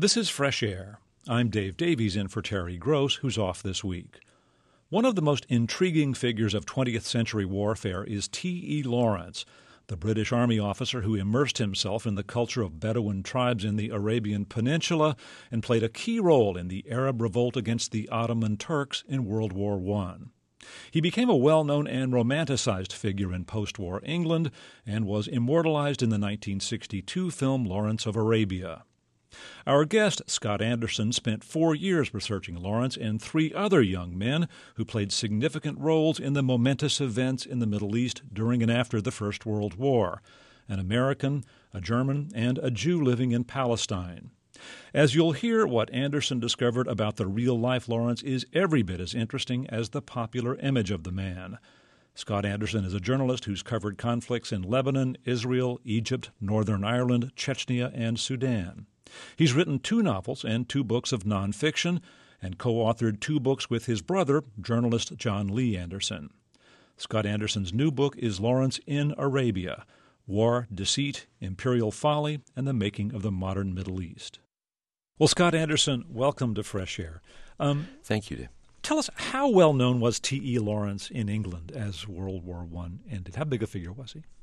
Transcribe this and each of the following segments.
This is Fresh Air. I'm Dave Davies in for Terry Gross, who's off this week. One of the most intriguing figures of 20th century warfare is T.E. Lawrence, the British Army officer who immersed himself in the culture of Bedouin tribes in the Arabian Peninsula and played a key role in the Arab revolt against the Ottoman Turks in World War I. He became a well-known and romanticized figure in post-war England and was immortalized in the 1962 film Lawrence of Arabia. Our guest, Scott Anderson, spent 4 years researching Lawrence and 3 other young men who played significant roles in the momentous events in the Middle East during and after the First World War: an American, a German, and a Jew living in Palestine. As you'll hear, what Anderson discovered about the real-life Lawrence is every bit as interesting as the popular image of the man. Scott Anderson is a journalist who's covered conflicts in Lebanon, Israel, Egypt, Northern Ireland, Chechnya, and Sudan. He's written 2 novels and 2 books of nonfiction and co-authored 2 books with his brother, journalist John Lee Anderson. Scott Anderson's new book is Lawrence in Arabia: War, Deceit, Imperial Folly, and the Making of the Modern Middle East. Well, Scott Anderson, welcome to Fresh Air. Thank you, Dave. Tell us, how well known was T.E. Lawrence in England as World War I ended? How big a figure was he?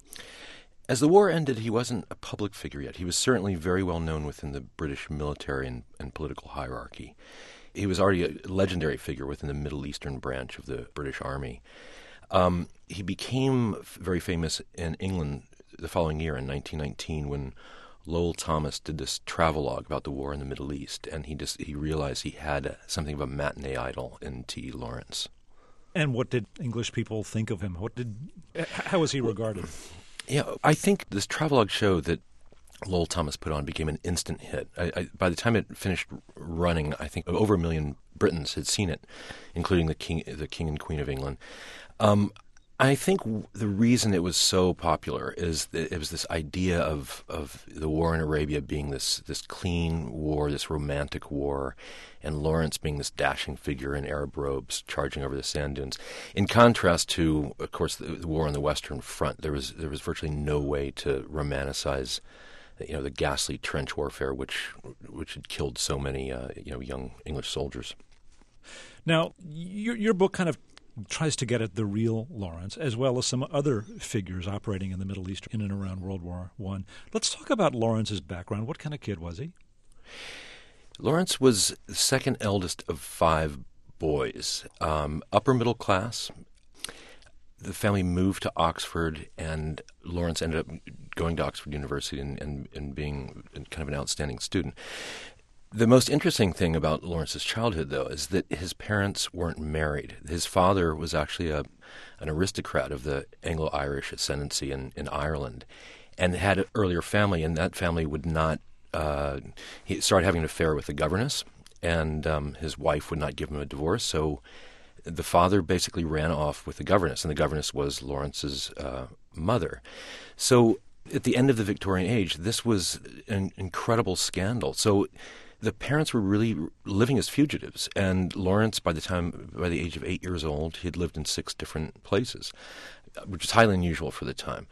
As the war ended, he wasn't a public figure yet. He was certainly very well known within the British military and political hierarchy. He was already a legendary figure within the Middle Eastern branch of the British Army. He became very famous in England the following year, in 1919, when Lowell Thomas did this travelogue about the war in the Middle East, and he realized he had something of a matinee idol in T.E. Lawrence. And what did English people think of him? How was he regarded? Yeah, I think this travelogue show that Lowell Thomas put on became an instant hit. By the time it finished running, I think over 1 million Britons had seen it, including the King and Queen of England. I think the reason it was so popular is that it was this idea of the war in Arabia being this clean war, this romantic war, and Lawrence being this dashing figure in Arab robes charging over the sand dunes. In contrast to, of course, the war on the Western Front, there was virtually no way to romanticize, the ghastly trench warfare which had killed so many young English soldiers. Now, your book kind of tries to get at the real Lawrence, as well as some other figures operating in the Middle East in and around World War I. Let's talk about Lawrence's background. What kind of kid was he? Lawrence was the second eldest of 5 boys, upper middle class. The family moved to Oxford, and Lawrence ended up going to Oxford University and being kind of an outstanding student. The most interesting thing about Lawrence's childhood, though, is that his parents weren't married. His father was actually an aristocrat of the Anglo-Irish ascendancy in Ireland, and had an earlier family, and that family would not... he started having an affair with the governess, and his wife would not give him a divorce, so the father basically ran off with the governess, and the governess was Lawrence's mother. So at the end of the Victorian age, this was an incredible scandal. So the parents were really living as fugitives, and Lawrence, by the age of 8 years old, he had lived in 6 different places, which is highly unusual for the time.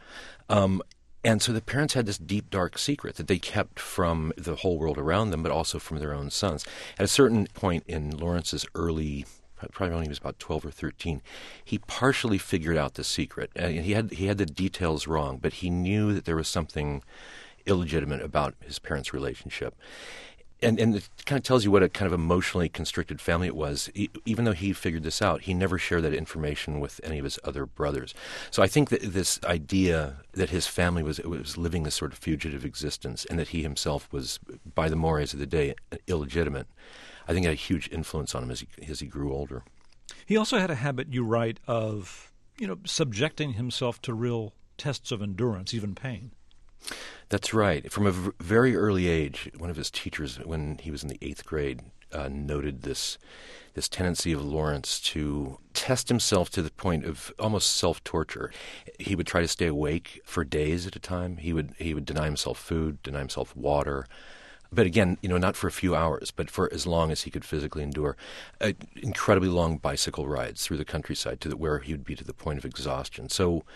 And so the parents had this deep, dark secret that they kept from the whole world around them, but also from their own sons. At a certain point in Lawrence's probably when he was about 12 or 13, he partially figured out the secret. He had the details wrong, but he knew that there was something illegitimate about his parents' relationship. And it kind of tells you what a kind of emotionally constricted family it was. Even though he figured this out, he never shared that information with any of his other brothers. So I think that this idea that his family was living this sort of fugitive existence, and that he himself was, by the mores of the day, illegitimate, I think had a huge influence on him as he grew older. He also had a habit, you write, of subjecting himself to real tests of endurance, even pain. That's right. From a very early age, one of his teachers, when he was in the 8th grade, noted this tendency of Lawrence to test himself to the point of almost self-torture. He would try to stay awake for days at a time. He would deny himself food, deny himself water. But again, not for a few hours, but for as long as he could physically endure. Incredibly long bicycle rides through the countryside where he would be to the point of exhaustion. So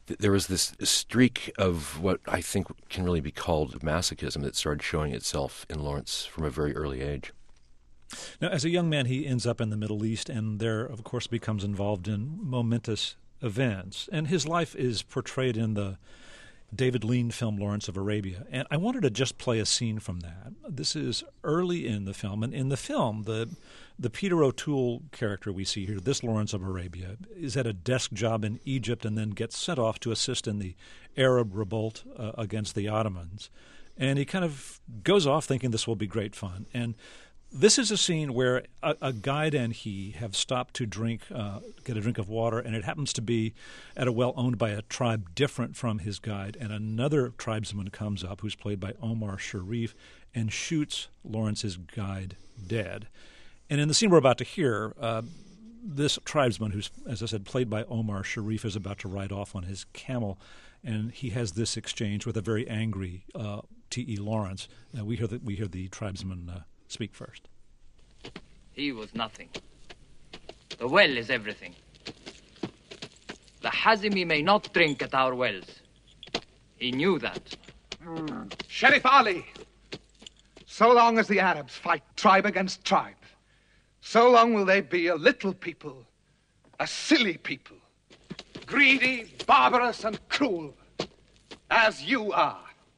there was this streak of what I think can really be called masochism that started showing itself in Lawrence from a very early age. Now, as a young man, he ends up in the Middle East and there, of course, becomes involved in momentous events. And his life is portrayed in the David Lean film Lawrence of Arabia. And I wanted to just play a scene from that. This is early in the film. And in the film, the Peter O'Toole character we see here, this Lawrence of Arabia, is at a desk job in Egypt and then gets sent off to assist in the Arab revolt against the Ottomans. And he kind of goes off thinking this will be great fun. And this is a scene where a guide and he have stopped to get a drink of water, and it happens to be at a well owned by a tribe different from his guide. And another tribesman comes up, who's played by Omar Sharif, and shoots Lawrence's guide dead. And in the scene we're about to hear, this tribesman, who's, as I said, played by Omar Sharif, is about to ride off on his camel, and he has this exchange with a very angry T.E. Lawrence. We hear the tribesman speak first. He was nothing. The well is everything. The Hazimi may not drink at our wells. He knew that. Sheriff Ali, so long as the Arabs fight tribe against tribe, so long will they be a little people, a silly people, greedy, barbarous, and cruel, as you are.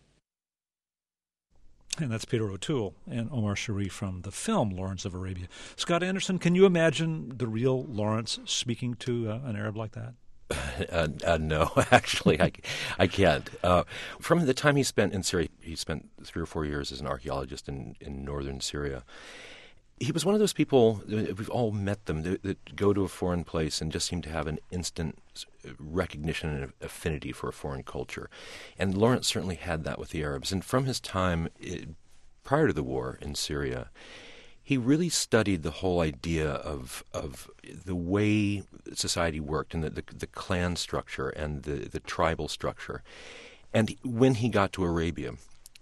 And that's Peter O'Toole and Omar Sharif from the film Lawrence of Arabia. Scott Anderson, can you imagine the real Lawrence speaking to an Arab like that? No, actually, I can't. From the time he spent in Syria, he spent 3 or 4 years as an archaeologist in northern Syria. He was one of those people, we've all met them, that go to a foreign place and just seem to have an instant recognition and affinity for a foreign culture. And Lawrence certainly had that with the Arabs. And from his time prior to the war in Syria, he really studied the whole idea of the way society worked and the clan structure and the tribal structure. And when he got to Arabia,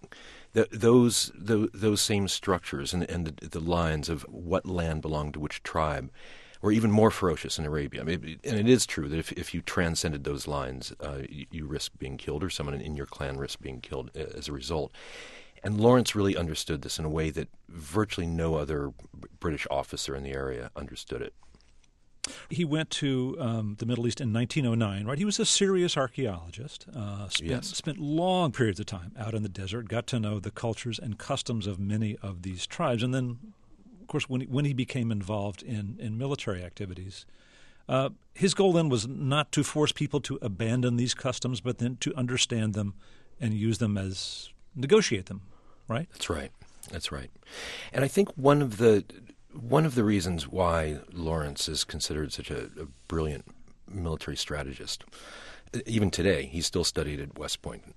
those same structures and the lines of what land belonged to which tribe were even more ferocious in Arabia. And it is true that if you transcended those lines, you risk being killed, or someone in your clan risked being killed as a result. And Lawrence really understood this in a way that virtually no other British officer in the area understood it. He went to the Middle East in 1909, right? He was a serious archaeologist, spent long periods of time out in the desert, got to know the cultures and customs of many of these tribes. And then, of course, when he became involved in military activities, his goal then was not to force people to abandon these customs, but then to understand them and use them as negotiate them, right? That's right. And I think one of the reasons why Lawrence is considered such a brilliant military strategist, even today, he's still studied at West Point,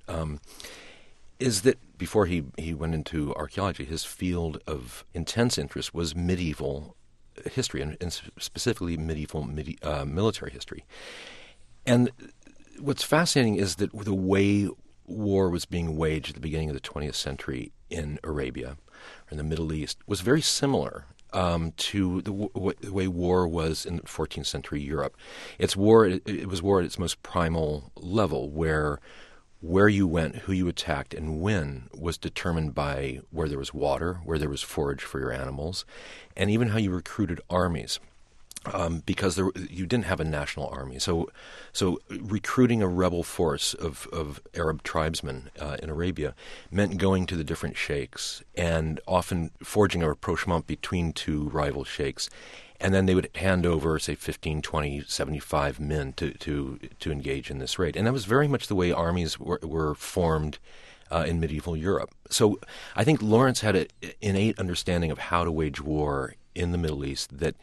is that before he went into archaeology, his field of intense interest was medieval history, and specifically medieval military history. And what's fascinating is that the way war was being waged at the beginning of the 20th century in Arabia, or in the Middle East, was very similar to the way war was in 14th century Europe. It was war at its most primal level, where you went, who you attacked, and when was determined by where there was water, where there was forage for your animals, and even how you recruited armies. Because you didn't have a national army. So recruiting a rebel force of Arab tribesmen in Arabia meant going to the different sheikhs and often forging a rapprochement between two rival sheikhs. And then they would hand over, say, 15, 20, 75 men to engage in this raid. And that was very much the way armies were formed in medieval Europe. So I think Lawrence had an innate understanding of how to wage war in the Middle East that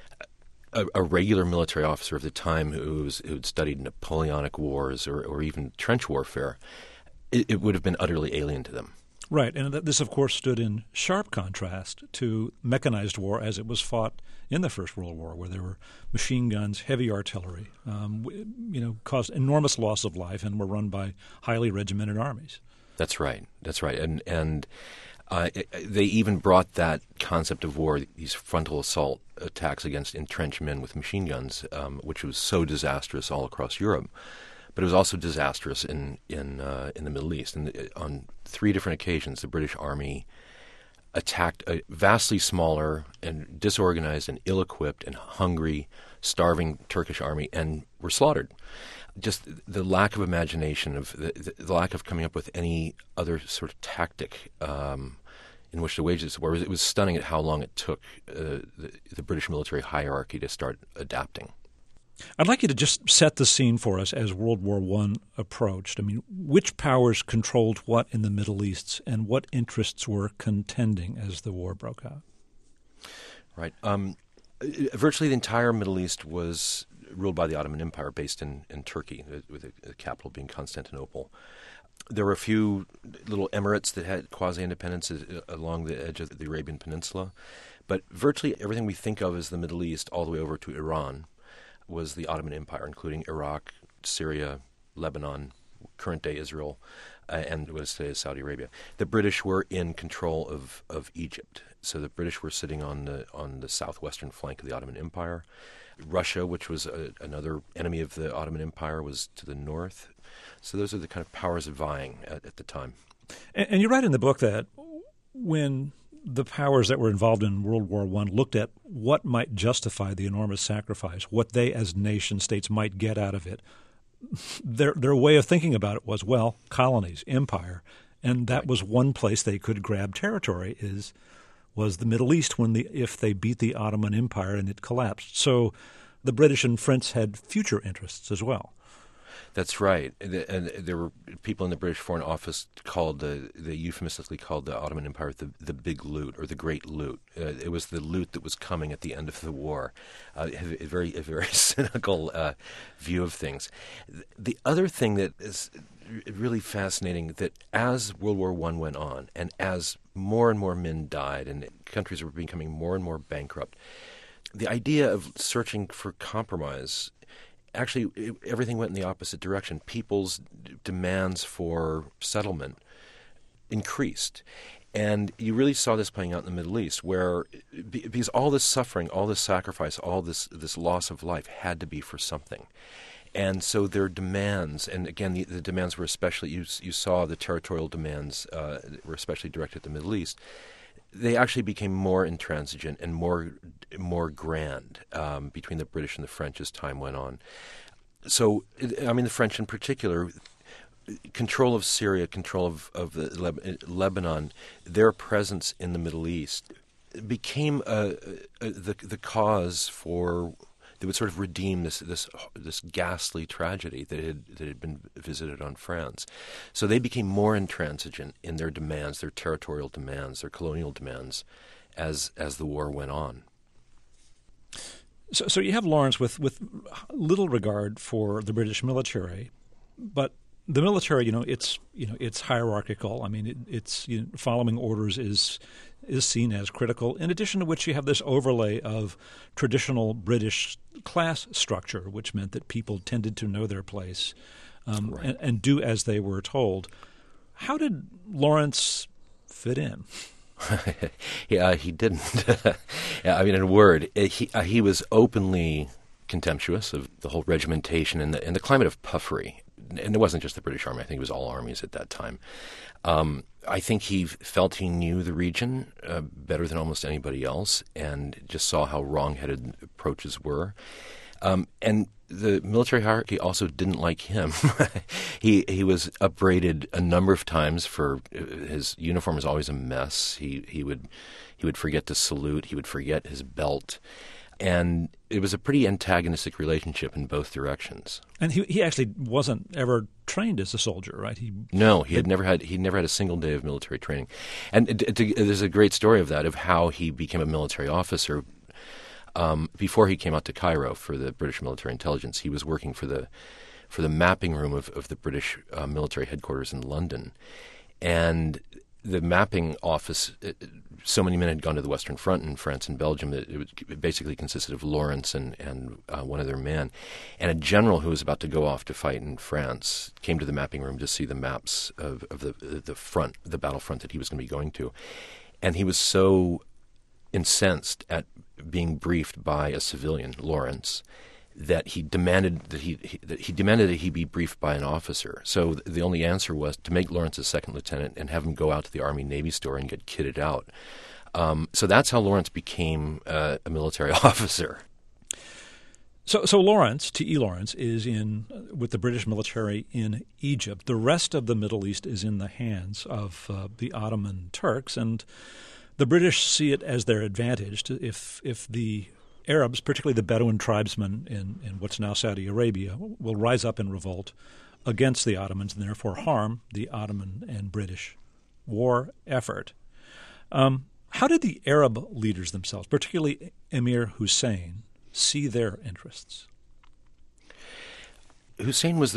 a regular military officer of the time who'd studied Napoleonic wars or even trench warfare, it would have been utterly alien to them. Right, and this, of course, stood in sharp contrast to mechanized war as it was fought in the First World War, where there were machine guns, heavy artillery, caused enormous loss of life, and were run by highly regimented armies. That's right, and they even brought that concept of war, these frontal assault attacks against entrenched men with machine guns, which was so disastrous all across Europe, but it was also disastrous in the Middle East. And on 3 different occasions, the British Army attacked a vastly smaller and disorganized and ill-equipped and hungry, starving Turkish army and were slaughtered. Just the lack of imagination, of the lack of coming up with any other sort of tactic in which to wage this war. It was stunning at how long it took the British military hierarchy to start adapting. I'd like you to just set the scene for us as World War I approached. I mean, which powers controlled what in the Middle East, and what interests were contending as the war broke out? Right. Virtually the entire Middle East was ruled by the Ottoman Empire, based in Turkey, with the capital being Constantinople. There were a few little emirates that had quasi-independence along the edge of the Arabian Peninsula, but virtually everything we think of as the Middle East, all the way over to Iran, was the Ottoman Empire, including Iraq, Syria, Lebanon, current-day Israel, and what is today Saudi Arabia. The British were in control of Egypt, so the British were sitting on the southwestern flank of the Ottoman Empire. Russia, which was another enemy of the Ottoman Empire, was to the north. So those are the kind of powers vying at the time. And you write in the book that when the powers that were involved in World War I looked at what might justify the enormous sacrifice, what they as nation states might get out of it, their way of thinking about it was, well, colonies, empire, and that was one place they could grab territory was the Middle East if they beat the Ottoman Empire and it collapsed. So the British and French had future interests as well. That's right. And there were people in the British Foreign Office they euphemistically called the Ottoman Empire the Big Loot, or the Great Loot. It was the loot that was coming at the end of the war. A very cynical view of things. The other thing that is really fascinating, that as World War I went on, and as more and more men died and countries were becoming more and more bankrupt, the idea of searching for compromise, actually everything went in the opposite direction. People's demands for settlement increased. And you really saw this playing out in the Middle East, where because all this suffering, all this sacrifice, all this loss of life had to be for something. And so their demands, and again, the demands were especially, you saw the territorial demands were especially directed at the Middle East. They actually became more intransigent and more grand between the British and the French as time went on. So, I mean, the French in particular, control of Syria, control of Lebanon, their presence in the Middle East became the cause for. They would sort of redeem this ghastly tragedy that had been visited on France. So they became more intransigent in their demands, their territorial demands, their colonial demands, as the war went on. So you have Lawrence with little regard for the British military, but the military, it's hierarchical. I mean, it's following orders is seen as critical. In addition to which, you have this overlay of traditional British class structure, which meant that people tended to know their place Right. and do as they were told. How did Lawrence fit in? Yeah, he didn't. I mean, in a word, he was openly contemptuous of the whole regimentation and the climate of puffery. And it wasn't just the British Army. I think it was all armies at that time. I think he felt he knew the region better than almost anybody else, and just saw how wrong-headed approaches were. And the military hierarchy also didn't like him. He was upbraided a number of times for his uniform was always a mess. He would forget to salute. He would forget his belt. And it was a pretty antagonistic relationship in both directions. And he actually wasn't ever trained as a soldier, right? He'd never had a single day of military training. And there's a great story of that, of how he became a military officer. Before he came out to Cairo for the British military intelligence, he was working for the mapping room of the British military headquarters in London. And the mapping office, so many men had gone to the Western Front in France and Belgium that it basically consisted of Lawrence and one other man. And a general who was about to go off to fight in France came to the mapping room to see the maps of the front, the battlefront that he was going to be going to. And he was so incensed at being briefed by a civilian, Lawrence, that he demanded that he be briefed by an officer. So the only answer was to make Lawrence a second lieutenant and have him go out to the Army-Navy store and get kitted out. So that's how Lawrence became a military officer. So Lawrence, T.E. Lawrence, is with the British military in Egypt. The rest of the Middle East is in the hands of the Ottoman Turks, and the British see it as their advantage if the Arabs, particularly the Bedouin tribesmen in what's now Saudi Arabia, will rise up in revolt against the Ottomans and therefore harm the Ottoman and British war effort. How did the Arab leaders themselves, particularly Emir Hussein, see their interests? Hussein was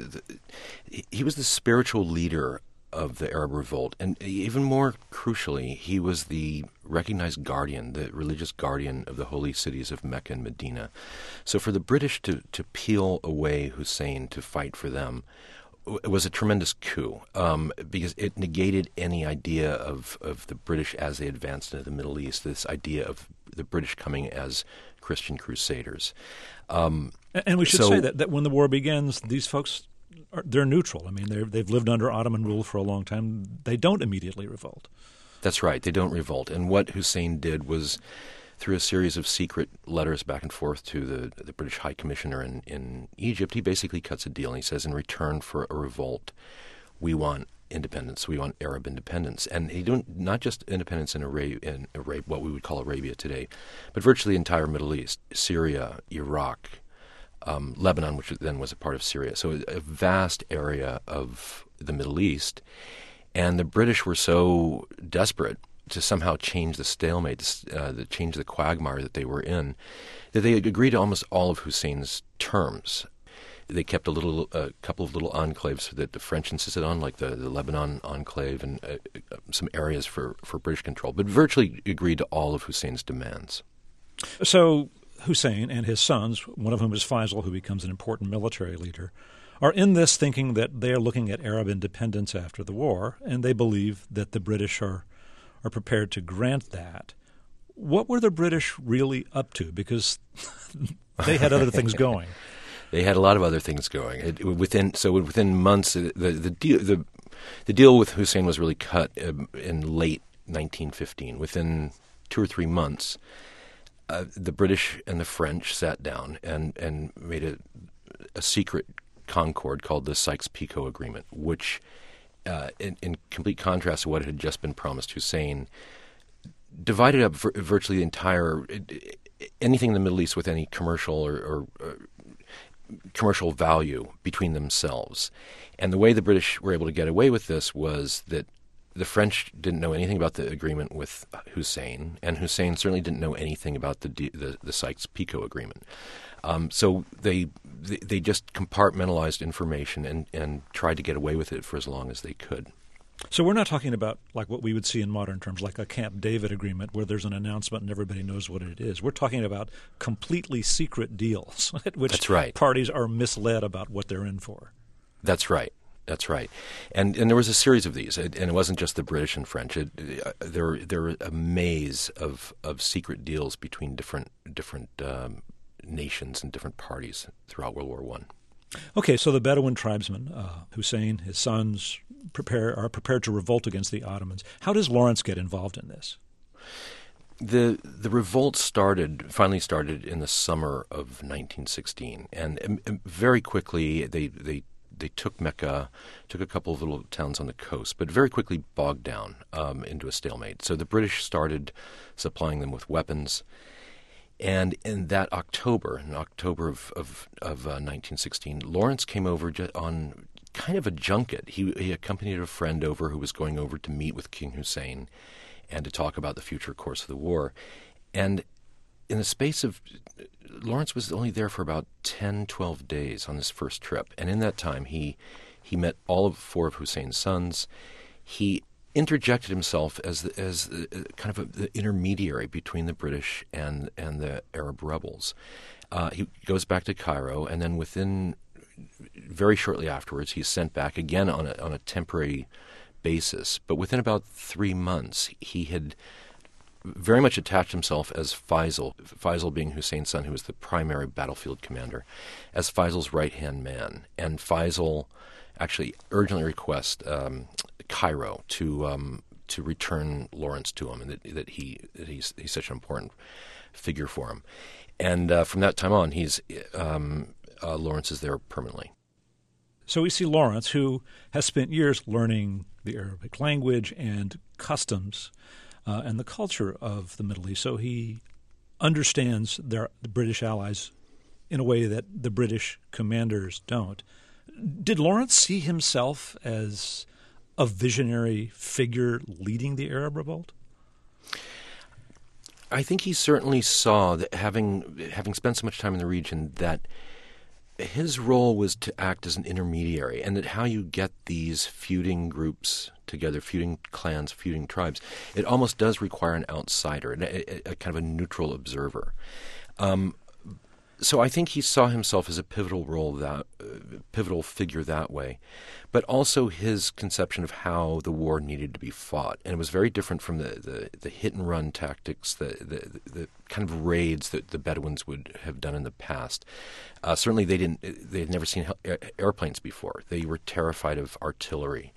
he was the spiritual leader of the Arab revolt, and even more crucially, he was the recognized guardian, the religious guardian of the holy cities of Mecca and Medina. So for the British to peel away Hussein to fight for them, it was a tremendous coup, because it negated any idea of the British as they advanced into the Middle East, this idea of the British coming as Christian crusaders. And we should say that when the war begins, these folks, they're neutral. I mean, they've lived under Ottoman rule for a long time. They don't immediately revolt. That's right. They don't revolt. And what Hussein did was, through a series of secret letters back and forth to the British High Commissioner in Egypt, he basically cuts a deal. And he says, in return for a revolt, we want independence. We want Arab independence. And he not just independence in Arabia, what we would call Arabia today, but virtually the entire Middle East, Syria, Iraq, Lebanon, which then was a part of Syria. So a vast area of the Middle East. And the British were so desperate to somehow change the stalemate, to change the quagmire that they were in, that they agreed to almost all of Hussein's terms. They kept a couple of little enclaves that the French insisted on, like the Lebanon enclave and some areas for British control, but virtually agreed to all of Hussein's demands. So Hussein and his sons, one of whom is Faisal, who becomes an important military leader, are in this thinking that they are looking at Arab independence after the war, and they believe that the British are prepared to grant that. What were the British really up to? Because they had other things going. They had a lot of other things going. Within months, the deal with Hussein was really cut in late 1915. Within 2 or 3 months, the British and the French sat down and made a secret concord called the Sykes-Picot Agreement, which, in complete contrast to what had just been promised Hussein, divided up virtually the entire anything in the Middle East with any commercial or commercial value between themselves. And the way the British were able to get away with this was that the French didn't know anything about the agreement with Hussein, and Hussein certainly didn't know anything about the Sykes-Picot Agreement. So they just compartmentalized information and tried to get away with it for as long as they could. So we're not talking about like what we would see in modern terms, like a Camp David agreement where there's an announcement and everybody knows what it is. We're talking about completely secret deals at which That's right. Parties are misled about what they're in for. That's right. That's right. And there was a series of these, and it wasn't just the British and French. There were a maze of secret deals between different nations and different parties throughout World War I. Okay, so the Bedouin tribesmen, Hussein, his sons, are prepared to revolt against the Ottomans. How does Lawrence get involved in this? The revolt finally started in the summer of 1916, and very quickly they took Mecca, took a couple of little towns on the coast, but very quickly bogged down into a stalemate. So the British started supplying them with weapons. And in October of 1916, Lawrence came over on kind of a junket. He accompanied a friend over who was going over to meet with King Hussein and to talk about the future course of the war. And in the space of Lawrence was only there for about 10, 12 days on this first trip. And in that time, he met all 4 of Hussein's sons. He interjected himself as kind of the intermediary between the British and the Arab rebels. He goes back to Cairo, and then very shortly afterwards, he's sent back again on a temporary basis. But within about 3 months, he had very much attached himself as Faisal being Hussein's son, who was the primary battlefield commander, as Faisal's right-hand man. And Faisal actually urgently requests Cairo to return Lawrence to him, and that he's such an important figure for him. And from that time on, Lawrence is there permanently. So we see Lawrence, who has spent years learning the Arabic language and customs and the culture of the Middle East. So he understands the British allies in a way that the British commanders don't. Did Lawrence see himself as a visionary figure leading the Arab revolt? I think he certainly saw that, having spent so much time in the region, that his role was to act as an intermediary, and that how you get these feuding groups together, feuding clans, feuding tribes, it almost does require an outsider, a kind of a neutral observer. So I think he saw himself as a pivotal figure that way, but also his conception of how the war needed to be fought, and it was very different from the hit and run tactics, the kind of raids that the Bedouins would have done in the past. Certainly, they had never seen airplanes before. They were terrified of artillery.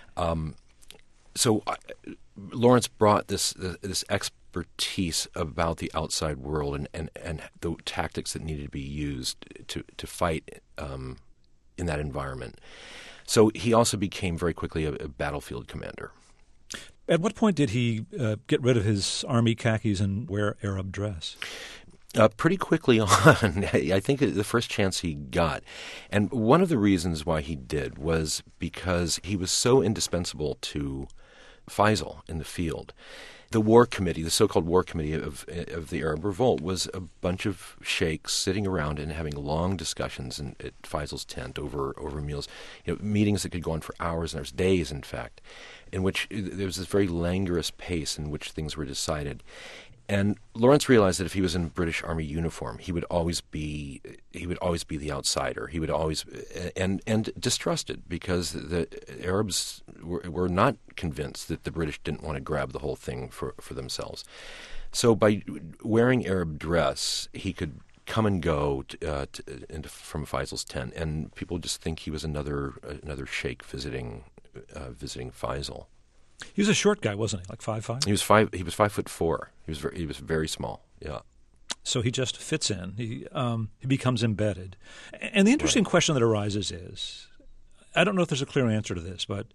So Lawrence brought this expertise about the outside world and the tactics that needed to be used to fight in that environment. So he also became very quickly a battlefield commander. At what point did he get rid of his army khakis and wear Arab dress? Pretty quickly on. I think the first chance he got. And one of the reasons why he did was because he was so indispensable to Faisal in the field. The war committee, the so-called war committee of the Arab revolt, was a bunch of sheikhs sitting around and having long discussions at Faisal's tent over meals, meetings that could go on for hours and hours, days, in fact, in which there was this very languorous pace in which things were decided. And Lawrence realized that if he was in British Army uniform, he would always be the outsider. He would always and distrusted, because the Arabs were not convinced that the British didn't want to grab the whole thing for themselves. So by wearing Arab dress, he could come and go from Faisal's tent, and people just think he was another sheikh visiting Faisal. He was a short guy, wasn't he? Like 5'5"? He was 5'4". He was very small. Yeah. So he just fits in. He becomes embedded. And the interesting question that arises is, I don't know if there's a clear answer to this, but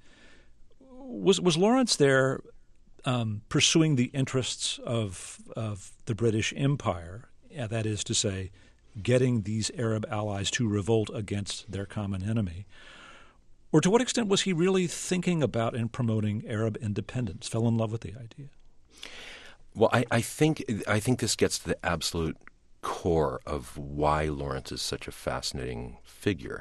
was Lawrence there pursuing the interests of the British Empire? That is to say, getting these Arab allies to revolt against their common enemy. Or to what extent was he really thinking about and promoting Arab independence, fell in love with the idea? Well, I think this gets to the absolute core of why Lawrence is such a fascinating figure.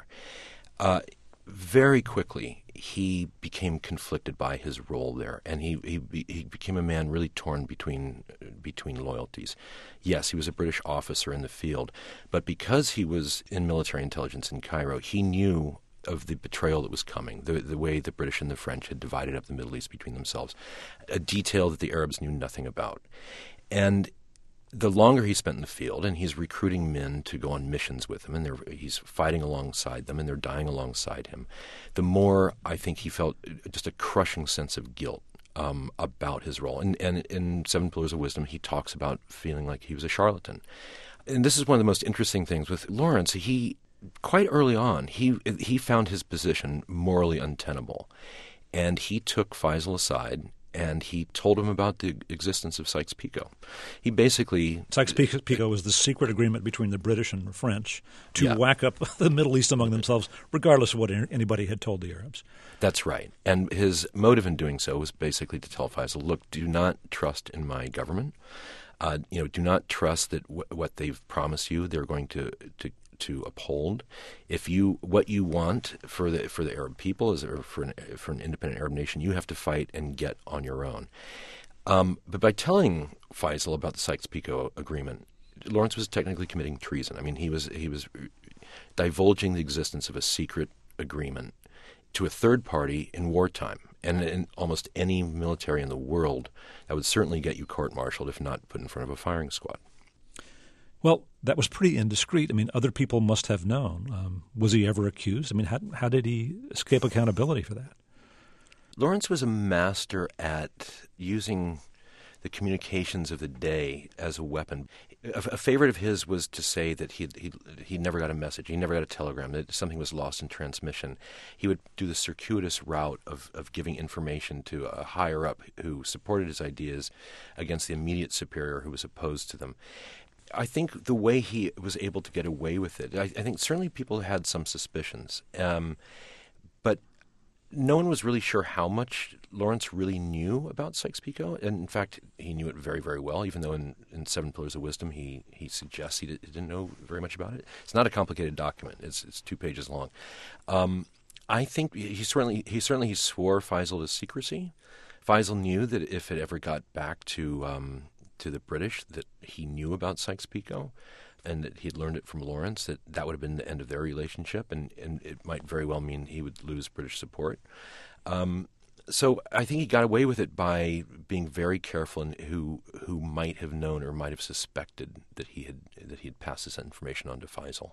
Very quickly, he became conflicted by his role there, and he became a man really torn between loyalties. Yes, he was a British officer in the field, but because he was in military intelligence in Cairo, he knew of the betrayal that was coming, the way the British and the French had divided up the Middle East between themselves, a detail that the Arabs knew nothing about. And the longer he spent in the field, and he's recruiting men to go on missions with him, and he's fighting alongside them, and they're dying alongside him, the more I think he felt just a crushing sense of guilt about his role. And in Seven Pillars of Wisdom, he talks about feeling like he was a charlatan. And this is one of the most interesting things with Lawrence. Quite early on, he found his position morally untenable, and he took Faisal aside and he told him about the existence of Sykes-Picot. He basically Sykes-Picot was the secret agreement between the British and the French to whack up the Middle East among themselves, regardless of what anybody had told the Arabs. That's right, and his motive in doing so was basically to tell Faisal, "Look, do not trust in my government. Do not trust that what they've promised you they're going to uphold. What you want for the Arab people is, or for an independent Arab nation, you have to fight and get on your own." But by telling Faisal about the Sykes-Picot agreement, Lawrence was technically committing treason. I mean, he was divulging the existence of a secret agreement to a third party in wartime. And in almost any military in the world, that would certainly get you court-martialed, if not put in front of a firing squad. Well, that was pretty indiscreet. I mean, other people must have known. Was he ever accused? I mean, how did he escape accountability for that? Lawrence was a master at using the communications of the day as a weapon. A favorite of his was to say that he never got a message, he never got a telegram, that something was lost in transmission. He would do the circuitous route of giving information to a higher up who supported his ideas against the immediate superior who was opposed to them. I think the way he was able to get away with it, I think certainly people had some suspicions, but no one was really sure how much Lawrence really knew about Sykes-Picot. And in fact, he knew it very, very well, even though in Seven Pillars of Wisdom he suggests he didn't know very much about it. It's not a complicated document. It's 2 pages long. I think he certainly swore Faisal to secrecy. Faisal knew that if it ever got back to the British, that he knew about Sykes-Picot and that he'd learned it from Lawrence, that would have been the end of their relationship, and it might very well mean he would lose British support. So I think he got away with it by being very careful in who might have known or might have suspected that he had passed this information on to Faisal.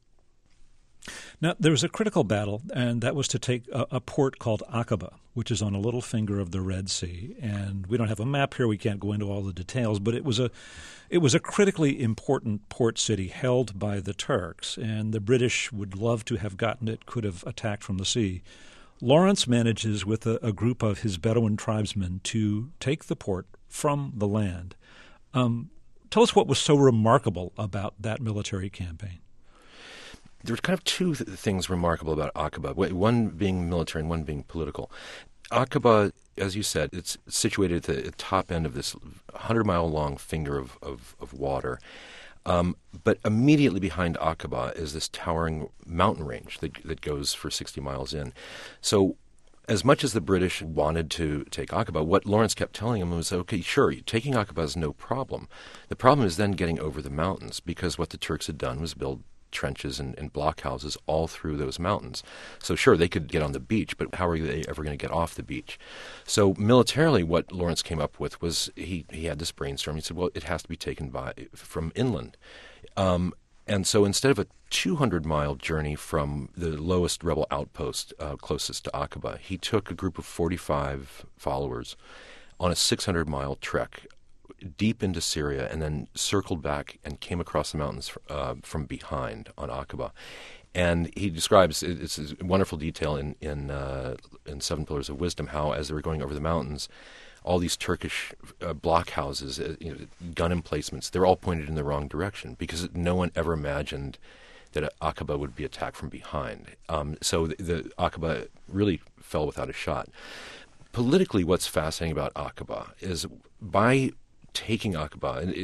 Now, there was a critical battle, and that was to take a port called Aqaba, which is on a little finger of the Red Sea. And we don't have a map here; we can't go into all the details. But it was a critically important port city held by the Turks, and the British would love to have gotten it, could have attacked from the sea. Lawrence manages, with a group of his Bedouin tribesmen, to take the port from the land. Tell us what was so remarkable about that military campaign. There's kind of two things remarkable about Aqaba, one being military and one being political. Aqaba, as you said, it's situated at the top end of this 100-mile-long finger of water. But immediately behind Aqaba is this towering mountain range that goes for 60 miles in. So as much as the British wanted to take Aqaba, what Lawrence kept telling him was, okay, sure, taking Aqaba is no problem. The problem is then getting over the mountains, because what the Turks had done was build trenches and blockhouses all through those mountains. So sure, they could get on the beach, but how are they ever going to get off the beach? So militarily, what Lawrence came up with was he had this brainstorm. He said, well, it has to be taken from inland. And so instead of a 200-mile journey from the lowest rebel outpost closest to Aqaba, he took a group of 45 followers on a 600-mile trek deep into Syria, and then circled back and came across the mountains from behind on Aqaba. And he describes, it's a wonderful detail in Seven Pillars of Wisdom, how as they were going over the mountains, all these Turkish blockhouses, gun emplacements, they're all pointed in the wrong direction, because no one ever imagined that Aqaba would be attacked from behind. So the Aqaba really fell without a shot. Politically, what's fascinating about Aqaba is by taking Aqaba, and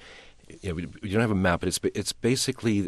we don't have a map, but it's basically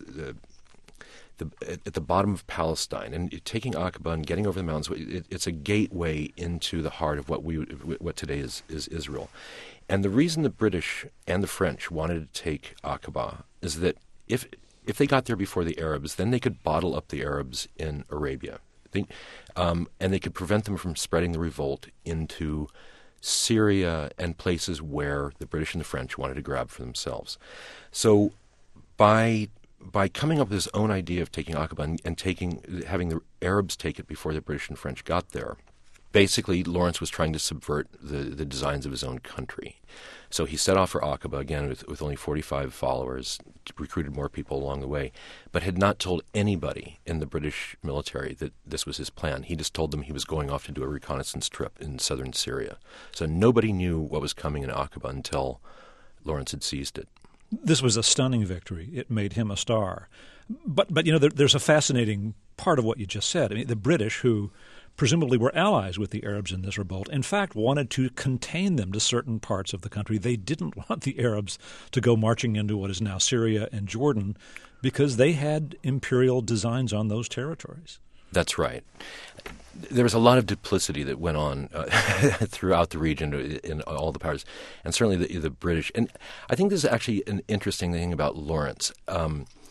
at the bottom of Palestine, and taking Aqaba and getting over the mountains, it's a gateway into the heart of what today is Israel. And the reason the British and the French wanted to take Aqaba is that if they got there before the Arabs, then they could bottle up the Arabs in Arabia, and they could prevent them from spreading the revolt into Syria and places where the British and the French wanted to grab for themselves. So by coming up with his own idea of taking Aqaba and having the Arabs take it before the British and French got there, basically Lawrence was trying to subvert the designs of his own country. So he set off for Aqaba, again, with only 45 followers, recruited more people along the way, but had not told anybody in the British military that this was his plan. He just told them he was going off to do a reconnaissance trip in southern Syria. So nobody knew what was coming in Aqaba until Lawrence had seized it. This was a stunning victory. It made him a star. But there's a fascinating part of what you just said. I mean, the British, who presumably were allies with the Arabs in this revolt, in fact wanted to contain them to certain parts of the country. They didn't want the Arabs to go marching into what is now Syria and Jordan, because they had imperial designs on those territories. That's right. There was a lot of duplicity that went on throughout the region in all the powers, and certainly the British. And I think this is actually an interesting thing about Lawrence.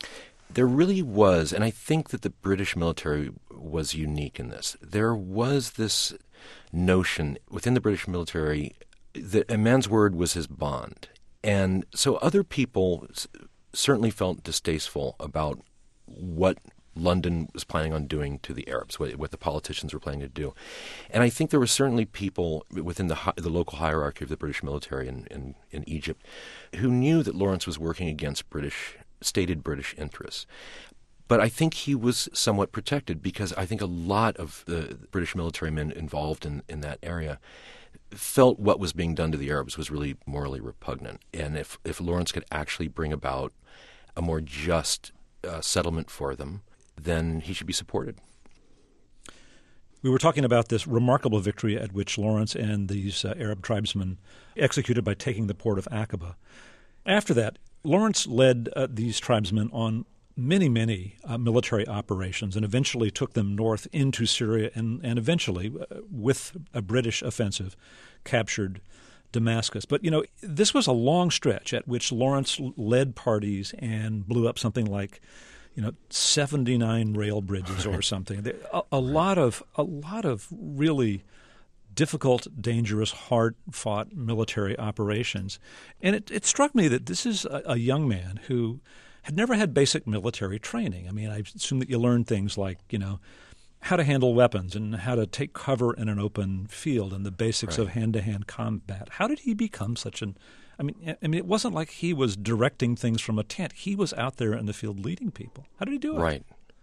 There really was, and I think that the British military was unique in this. There was this notion within the British military that a man's word was his bond. And so other people certainly felt distasteful about what London was planning on doing to the Arabs, what the politicians were planning to do. And I think there were certainly people within the local hierarchy of the British military in Egypt who knew that Lawrence was working against stated British interests. But I think he was somewhat protected because I think a lot of the British military men involved in that area felt what was being done to the Arabs was really morally repugnant. And if Lawrence could actually bring about a more just settlement for them, then he should be supported. We were talking about this remarkable victory at which Lawrence and these Arab tribesmen executed by taking the port of Aqaba. After that, Lawrence led these tribesmen on many military operations and eventually took them north into Syria and eventually, with a British offensive, captured Damascus. But, this was a long stretch at which Lawrence led parties and blew up something like 79 rail bridges or something. A lot of really difficult, dangerous, hard-fought military operations. And it struck me that this is a young man who had never had basic military training. I mean, I assume that you learn things like, how to handle weapons and how to take cover in an open field and the basics of hand-to-hand combat. How did he become such an – I mean, it wasn't like he was directing things from a tent. He was out there in the field leading people. How did he do it? Right.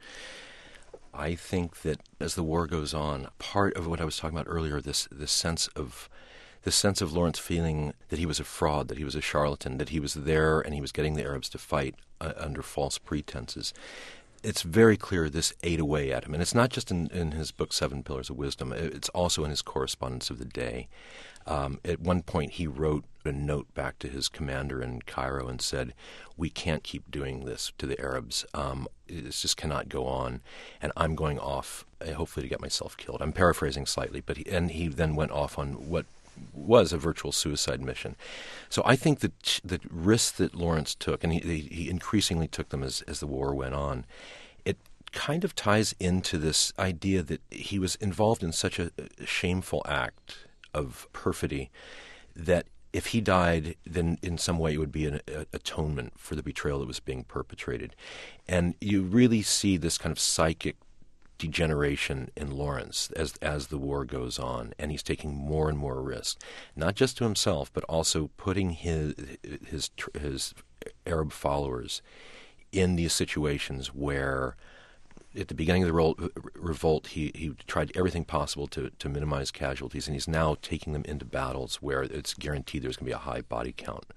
I think that as the war goes on, part of what I was talking about earlier, this sense of Lawrence feeling that he was a fraud, that he was a charlatan, that he was there and he was getting the Arabs to fight under false pretenses. It's very clear this ate away at him. And it's not just in his book, Seven Pillars of Wisdom. It's also in his correspondence of the day. At one point, he wrote a note back to his commander in Cairo and said, "We can't keep doing this to the Arabs. This just cannot go on. And I'm going off, hopefully to get myself killed." I'm paraphrasing slightly, but he then went off on what was a virtual suicide mission. So I think that the risks that Lawrence took, and he increasingly took them as the war went on, it kind of ties into this idea that he was involved in such a shameful act of perfidy that if he died, then in some way it would be an atonement for the betrayal that was being perpetrated. And you really see this kind of psychic degeneration in Lawrence as the war goes on, and he's taking more and more risk, not just to himself, but also putting his Arab followers in these situations where, at the beginning of the revolt, he tried everything possible to minimize casualties, and he's now taking them into battles where it's guaranteed there's going to be a high body count.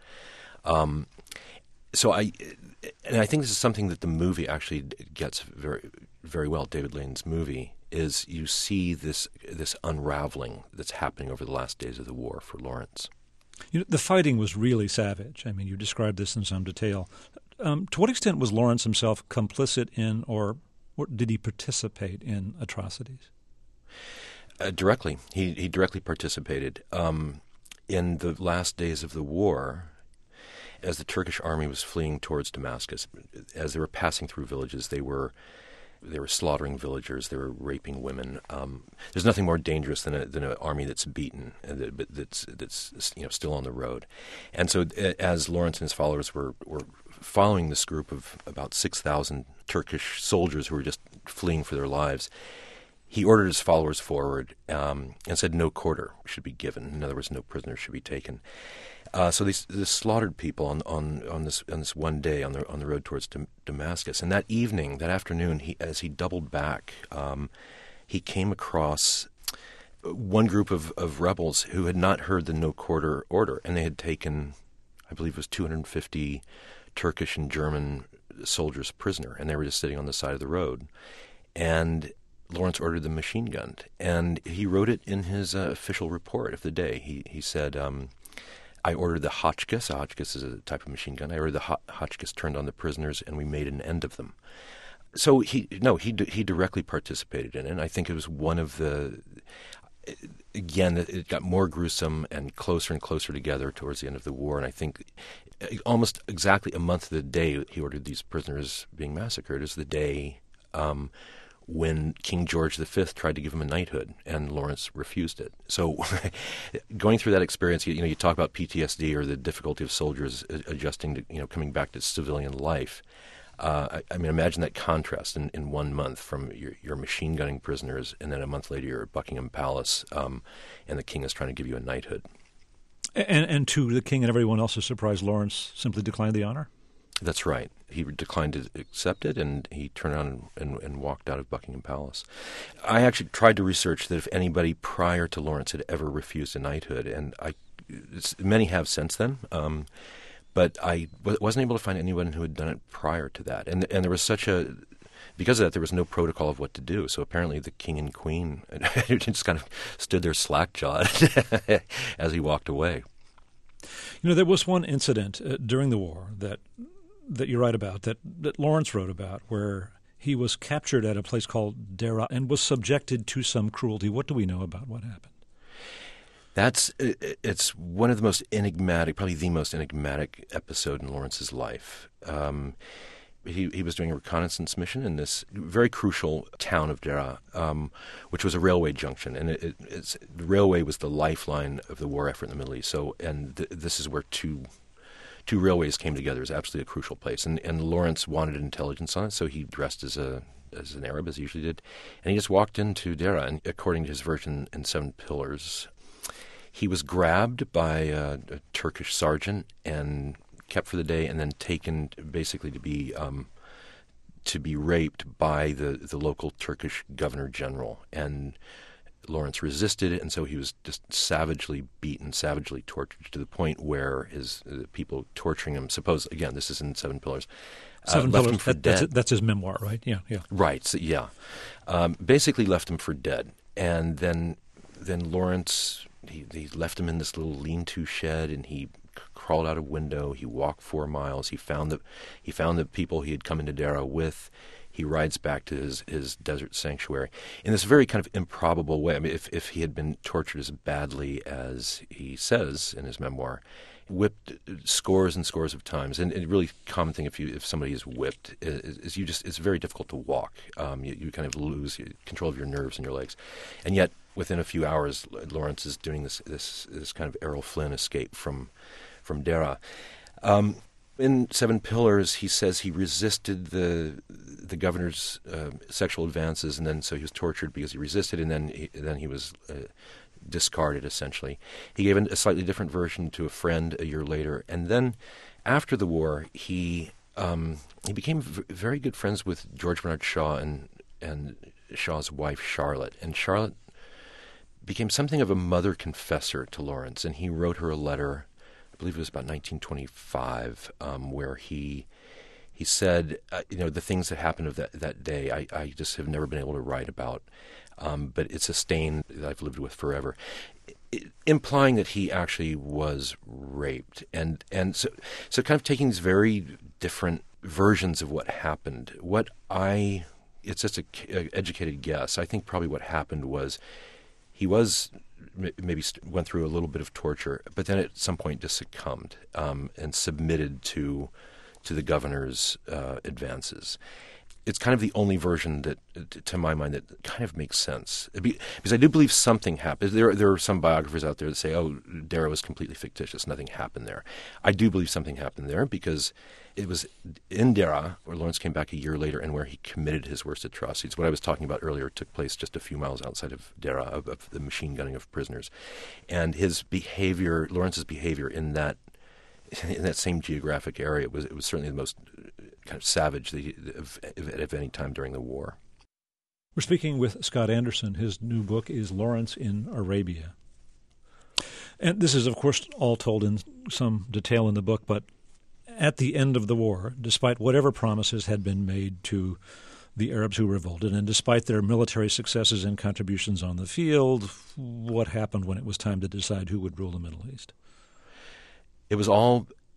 So I think this is something that the movie actually gets very, very well. David Leighton's movie is you see this unraveling that's happening over the last days of the war for Lawrence. The fighting was really savage. I mean, you described this in some detail. To what extent was Lawrence himself complicit in, or did he participate in atrocities? Directly, he directly participated in the last days of the war. As the Turkish army was fleeing towards Damascus, as they were passing through villages, they were slaughtering villagers. They were raping women. There's nothing more dangerous than an army that's beaten, that's still on the road. And so, as Lawrence and his followers were following this group of about 6,000 Turkish soldiers who were just fleeing for their lives, he ordered his followers forward and said no quarter should be given. In other words, no prisoners should be taken. So they slaughtered people on this one day on the road towards Damascus. And that afternoon, as he doubled back, he came across one group of rebels who had not heard the no quarter order, and they had taken, I believe it was 250 Turkish and German soldiers prisoner, and they were just sitting on the side of the road. And Lawrence ordered them machine gunned, and he wrote it in his official report of the day. He said, I ordered the Hotchkiss. A Hotchkiss is a type of machine gun. I ordered the Hotchkiss turned on the prisoners, and we made an end of them. So he directly participated in it. And I think it was one of the. again, it got more gruesome and closer together towards the end of the war. And I think almost exactly a month to the day he ordered these prisoners being massacred is the day when King George V tried to give him a knighthood, and Lawrence refused it. So going through that experience, you talk about PTSD or the difficulty of soldiers adjusting to, coming back to civilian life. I mean, imagine that contrast in 1 month from your machine gunning prisoners, and then a month later you're at Buckingham Palace, and the king is trying to give you a knighthood. And to the king and everyone else's surprise, Lawrence simply declined the honor? That's right. He declined to accept it, and he turned on and walked out of Buckingham Palace. I actually tried to research that if anybody prior to Lawrence had ever refused a knighthood, and many have since then, but I wasn't able to find anyone who had done it prior to that. And there was because of that, there was no protocol of what to do. So apparently the king and queen just kind of stood there slack-jawed as he walked away. There was one incident during the war that you write about, that Lawrence wrote about, where he was captured at a place called Dera and was subjected to some cruelty. What do we know about what happened? It's one of the most enigmatic, probably the most enigmatic episode in Lawrence's life. He was doing a reconnaissance mission in this very crucial town of Dera, which was a railway junction, and the railway was the lifeline of the war effort in the Middle East. So, this is where two railways came together. It was absolutely a crucial place, and Lawrence wanted intelligence on it, so he dressed as an Arab, as he usually did, and he just walked into Dera, and according to his version in Seven Pillars, he was grabbed by a Turkish sergeant and kept for the day, and then taken basically to be raped by the local Turkish governor general. And Lawrence resisted it, and so he was just savagely beaten, savagely tortured, to the point where the people torturing him, again, this is in Seven Pillars, Seven left Pillars, him for dead. That's his memoir, right? Yeah. Right, so, yeah. Basically left him for dead. And then Lawrence, he left him in this little lean-to shed, and he crawled out a window. He walked 4 miles. He found the people he had come into Dera with. He rides back to his desert sanctuary in this very kind of improbable way. I mean, if he had been tortured as badly as he says in his memoir, whipped scores and scores of times, and a really common thing if somebody is whipped is it's very difficult to walk. You kind of lose control of your nerves in your legs, and yet within a few hours, Lawrence is doing this kind of Errol Flynn escape from Dera. In Seven Pillars, he says he resisted the governor's sexual advances, and then so he was tortured because he resisted, and then he was discarded, essentially. He gave a slightly different version to a friend a year later, and then after the war, he became very good friends with George Bernard Shaw and Shaw's wife Charlotte, and Charlotte became something of a mother confessor to Lawrence, and he wrote her a letter. I believe it was about 1925, where he said, the things that happened of that day, I just have never been able to write about, but it's a stain that I've lived with forever, implying that he actually was raped, and so kind of taking these very different versions of what happened. It's just an educated guess. I think probably what happened was he maybe went through a little bit of torture, but then at some point just succumbed and submitted to the governor's advances. It's kind of the only version that, to my mind, that kind of makes sense. Because I do believe something happened. There are some biographers out there that say, oh, Dera was completely fictitious, nothing happened there. I do believe something happened there because it was in Dera where Lawrence came back a year later and where he committed his worst atrocities. What I was talking about earlier took place just a few miles outside of Dera, of the machine gunning of prisoners. And Lawrence's behavior in that same geographic area, it was certainly the most kind of savage of any time during the war. We're speaking with Scott Anderson. His new book is Lawrence in Arabia. And this is, of course, all told in some detail in the book, but at the end of the war, despite whatever promises had been made to the Arabs who revolted, and despite their military successes and contributions on the field, what happened when it was time to decide who would rule the Middle East? It was all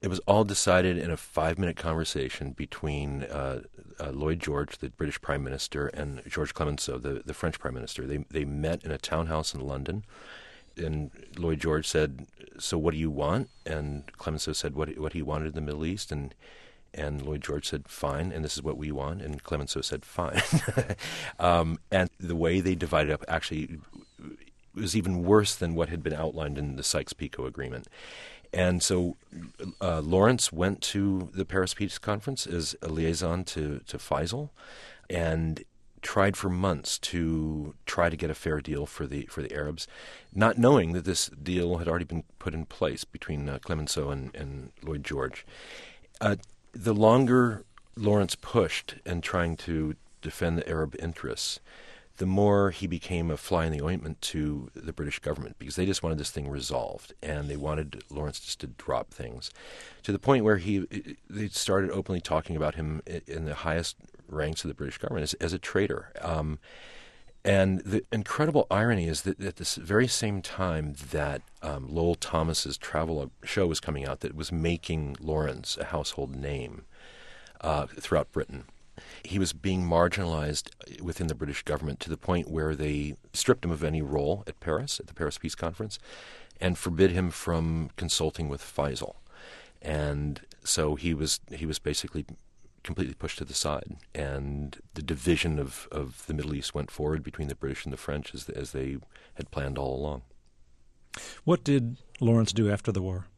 It was all decided in a 5-minute conversation between Lloyd George, the British Prime Minister, and Georges Clemenceau, the French Prime Minister. They met in a townhouse in London, and Lloyd George said, "So what do you want?" And Clemenceau said what he wanted in the Middle East, and Lloyd George said, "Fine, and this is what we want." And Clemenceau said, "Fine." And the way they divided up actually was even worse than what had been outlined in the Sykes-Picot Agreement. And so Lawrence went to the Paris Peace Conference as a liaison to Faisal, and tried for months to try to get a fair deal for the Arabs, not knowing that this deal had already been put in place between Clemenceau and Lloyd George. The longer Lawrence pushed in trying to defend the Arab interests, the more he became a fly in the ointment to the British government, because they just wanted this thing resolved, and they wanted Lawrence just to drop things, to the point where they started openly talking about him in the highest ranks of the British government as a traitor. And the incredible irony is that at this very same time that Lowell Thomas's travel show was coming out that was making Lawrence a household name throughout Britain, he was being marginalized within the British government to the point where they stripped him of any role at the Paris Peace Conference, and forbid him from consulting with Faisal. And so he was basically completely pushed to the side, and the division of the Middle East went forward between the British and the French as they had planned all along. What did Lawrence do after the war?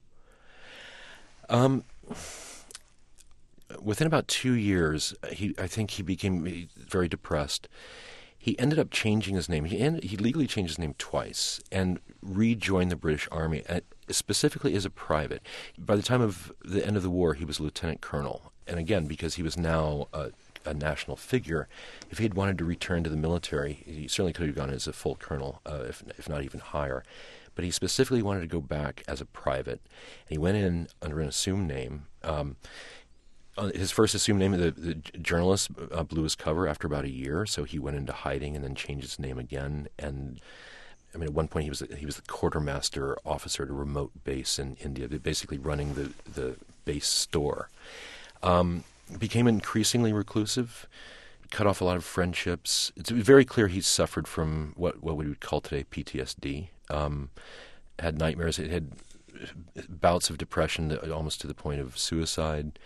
Within about 2 years, I think he became very depressed. He ended up changing his name. He legally changed his name twice and rejoined the British Army, specifically as a private. By the time of the end of the war, he was lieutenant colonel. And again, because he was now a national figure, if he had wanted to return to the military, he certainly could have gone as a full colonel, if not even higher. But he specifically wanted to go back as a private. And he went in under an assumed name. His first assumed name, the journalist blew his cover after about a year, so he went into hiding and then changed his name again. And I mean, at one point he was the quartermaster officer at a remote base in India, basically running the base store. Became increasingly reclusive, cut off a lot of friendships. It's very clear he's suffered from what we would call today PTSD. Had nightmares. It had bouts of depression almost to the point of suicide.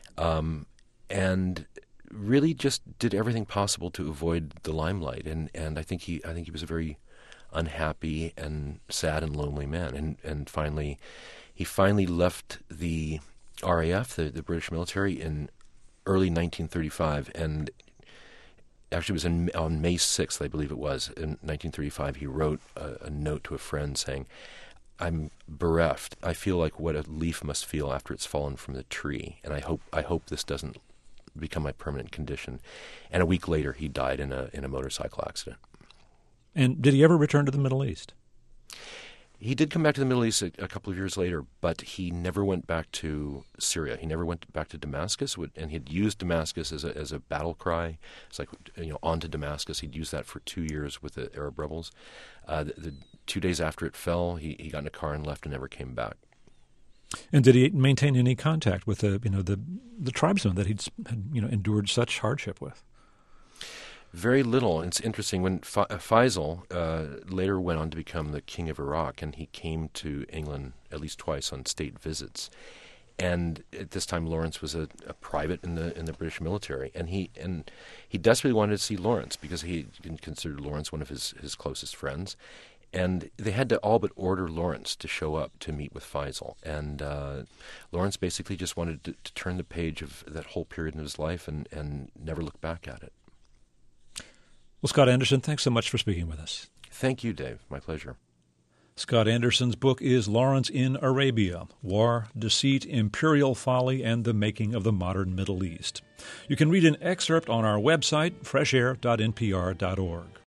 And really just did everything possible to avoid the limelight. And I think he was a very unhappy and sad and lonely man. And finally, he left the RAF, the British military, in early 1935. And actually it was on May 6th, I believe it was, in 1935, he wrote a note to a friend saying, "I'm bereft. I feel like what a leaf must feel after it's fallen from the tree, and I hope this doesn't become my permanent condition." And a week later, he died in a motorcycle accident. And did he ever return to the Middle East? He did come back to the Middle East a couple of years later, but he never went back to Syria. He never went back to Damascus, and he'd used Damascus as a battle cry. It's like, on to Damascus. He'd used that for 2 years with the Arab rebels. The 2 days after it fell, he got in a car and left and never came back. And did he maintain any contact with the tribesmen that he'd endured such hardship with? Very little. It's interesting. When Faisal later went on to become the king of Iraq, and he came to England at least twice on state visits. And at this time, Lawrence was a private in the British military, and he desperately wanted to see Lawrence because he considered Lawrence one of his closest friends. And they had to all but order Lawrence to show up to meet with Faisal. And Lawrence basically just wanted to turn the page of that whole period in his life and never look back at it. Well, Scott Anderson, thanks so much for speaking with us. Thank you, Dave. My pleasure. Scott Anderson's book is Lawrence in Arabia, War, Deceit, Imperial Folly, and the Making of the Modern Middle East. You can read an excerpt on our website, freshair.npr.org.